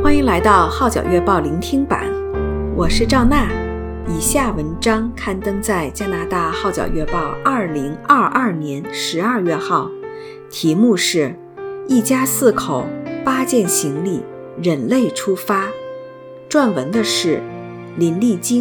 欢迎来到号角月报聆听版，我是赵娜。以下文章刊登在加拿大号角月报2022年12月号，题目是一家4口8件行李忍泪出发。撰文的是林丽晶。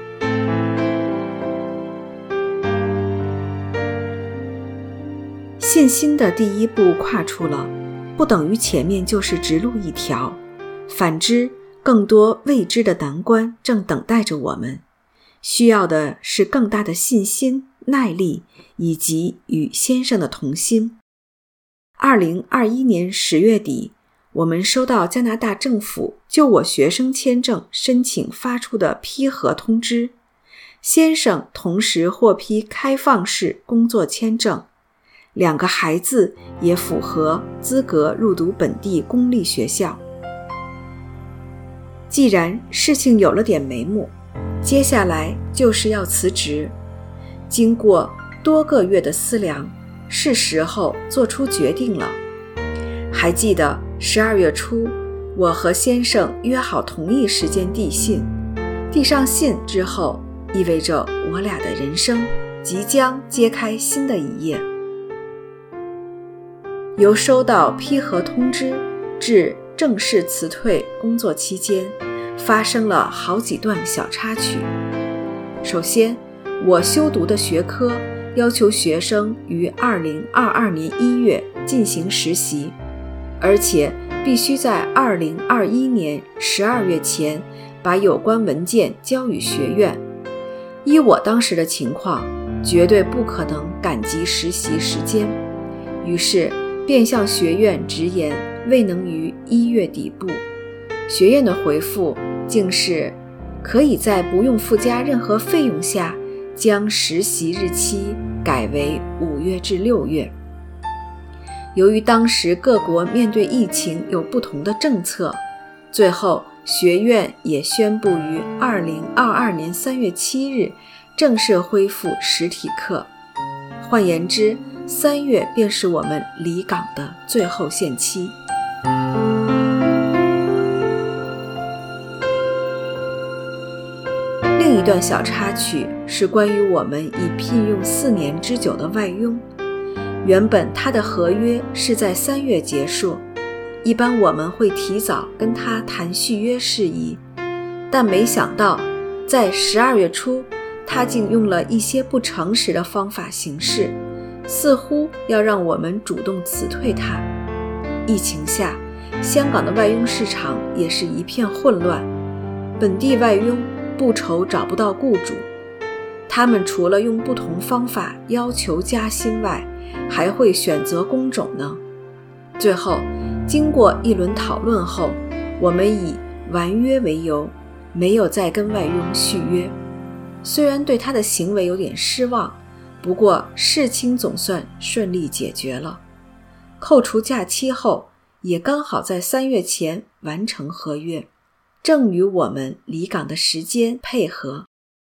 信心的第一步跨出了，不等于前面就是直路一条，反之，更多未知的难关正等待着我们，需要的是更大的信心、耐力以及与先生的同心。2021年10月底，我们收到加拿大政府就我学生签证申请发出的批核通知，先生同时获批开放式工作签证，2个孩子也符合资格入读本地公立学校。既然事情有了点眉目，接下来就是要辞职。经过多个月的思量，是时候做出决定了。还记得12月初，我和先生约好同一时间递信，递上信之后，意味着我俩的人生即将揭开新的一页。由收到批核通知至正式辞退工作期间，发生了好几段小插曲。首先，我修读的学科要求学生于2022年1月进行实习，而且必须在2021年12月前把有关文件交予学院。依我当时的情况，绝对不可能赶及实习时间，于是便向学院直言未能于1月底部。学院的回复竟是可以在不用附加任何费用下将实习日期改为5月至6月。由于当时各国面对疫情有不同的政策，最后学院也宣布于2022年3月7日正式恢复实体课。换言之，3月便是我们离港的最后限期。另一段小插曲是关于我们已聘用4年之久的外佣。原本他的合约是在3月结束，一般我们会提早跟他谈续约事宜，但没想到在12月初，他竟用了一些不诚实的方法行事，似乎要让我们主动辞退他。疫情下，香港的外佣市场也是一片混乱，本地外佣不愁找不到雇主，他们除了用不同方法要求加薪外，还会选择工种呢。最后，经过一轮讨论后，我们以完约为由，没有再跟外佣续约。虽然对他的行为有点失望，不过事情总算顺利解决了。扣除假期后，也刚好在3月前完成合约，正与我们离港的时间配合。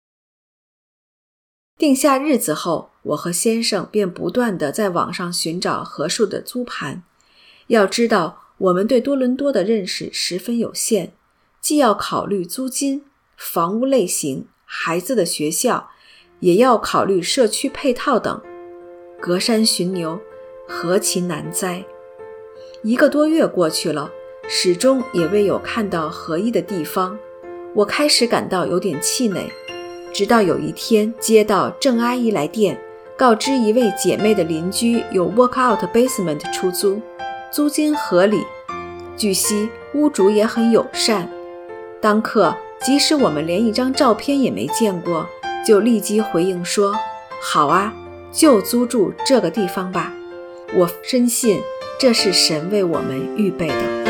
定下日子后，我和先生便不断地在网上寻找合适的租盘。要知道，我们对多伦多的认识十分有限，既要考虑租金、房屋类型、孩子的学校，也要考虑社区配套等，隔山寻牛，何其难哉！1个多月过去了，始终也未有看到合意的地方，我开始感到有点气馁。直到有一天接到郑阿姨来电，告知一位姐妹的邻居有 workout basement 出租，租金合理，据悉屋主也很友善。当刻即使我们连一张照片也没见过，就立即回应说好啊，就租住这个地方吧。我深信这是神为我们预备的。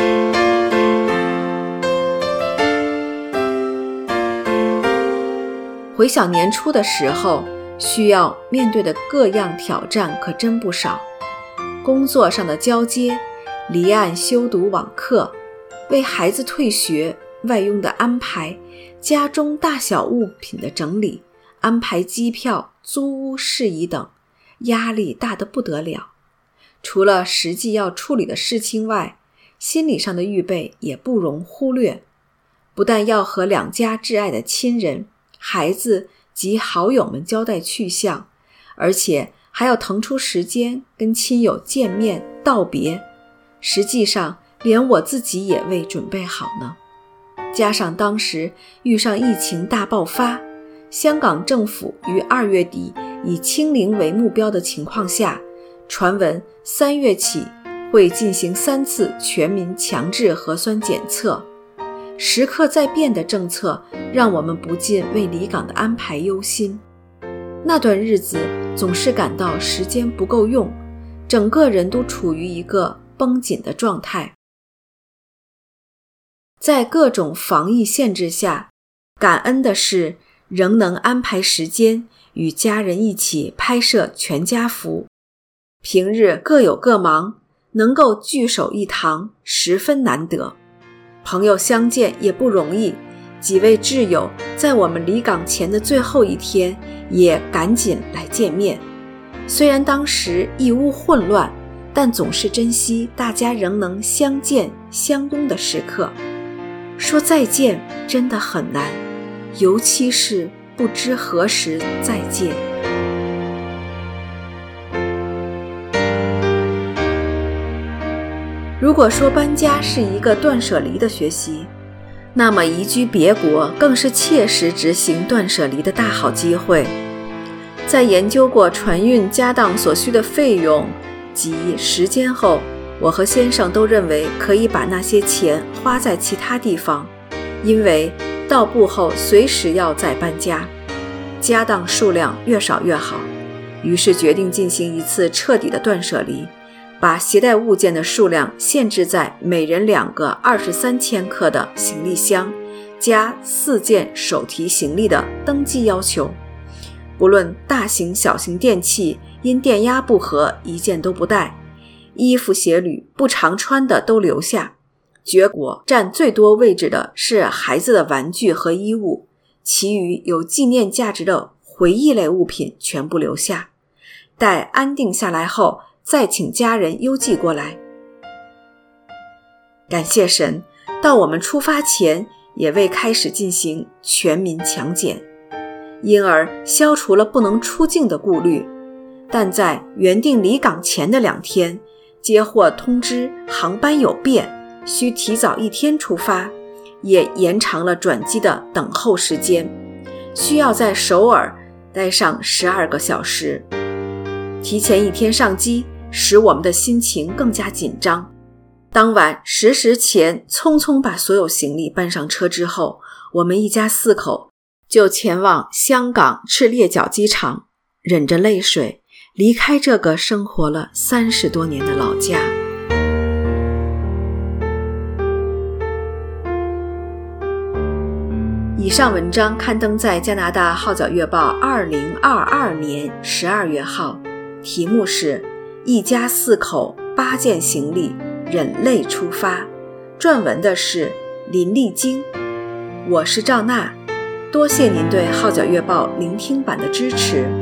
回想年初的时候，需要面对的各样挑战可真不少。工作上的交接，离岸修读网课，为孩子退学，外佣的安排，家中大小物品的整理，安排机票、租屋事宜等，压力大得不得了。除了实际要处理的事情外， 心理上的预备也不容忽略。不但要和两家挚爱的亲人、孩子及好友们交代去向，而且还要腾出时间跟亲友见面道别，实际上连我自己也未准备好呢。加上当时遇上疫情大爆发，香港政府于2月底以清零为目标的情况下，传闻3月起会进行3次全民强制核酸检测。时刻在变的政策让我们不禁为离港的安排忧心。那段日子总是感到时间不够用，整个人都处于一个绷紧的状态。在各种防疫限制下，感恩的是仍能安排时间与家人一起拍摄全家福。平日各有各忙，能够聚首一堂十分难得。朋友相见也不容易，几位挚友在我们离港前的最后一天也赶紧来见面。虽然当时一屋混乱，但总是珍惜大家仍能相见相拥的时刻。说再见真的很难，尤其是不知何时再见。如果说搬家是一个断舍离的学习，那么移居别国更是切实执行断舍离的大好机会。在研究过船运家当所需的费用及时间后，我和先生都认为可以把那些钱花在其他地方，因为到埗后随时要再搬家，家当数量越少越好。于是决定进行一次彻底的断舍离，把携带物件的数量限制在每人2个23千克的行李箱，加4件手提行李的登记要求。不论大型小型电器，因电压不合一件都不带，衣服鞋履不常穿的都留下。结果占最多位置的是孩子的玩具和衣物，其余有纪念价值的回忆类物品全部留下。待安定下来后，再请家人邮寄过来。感谢神，到我们出发前也未开始进行全民强检，因而消除了不能出境的顾虑。但在原定离港前的2天，接获通知航班有变，需提早1天出发，也延长了转机的等候时间，需要在首尔待上12个小时。提前1天上机，使我们的心情更加紧张。当晚10时前匆匆把所有行李搬上车之后，我们一家4口就前往香港赤鬣角机场，忍着泪水离开这个生活了30多年的老家。以上文章刊登在加拿大号角月报2022年12月号，题目是一家4口8件行李忍泪出发，撰文的是林丽晶。我是赵娜，多谢您对号角月报聆听版的支持。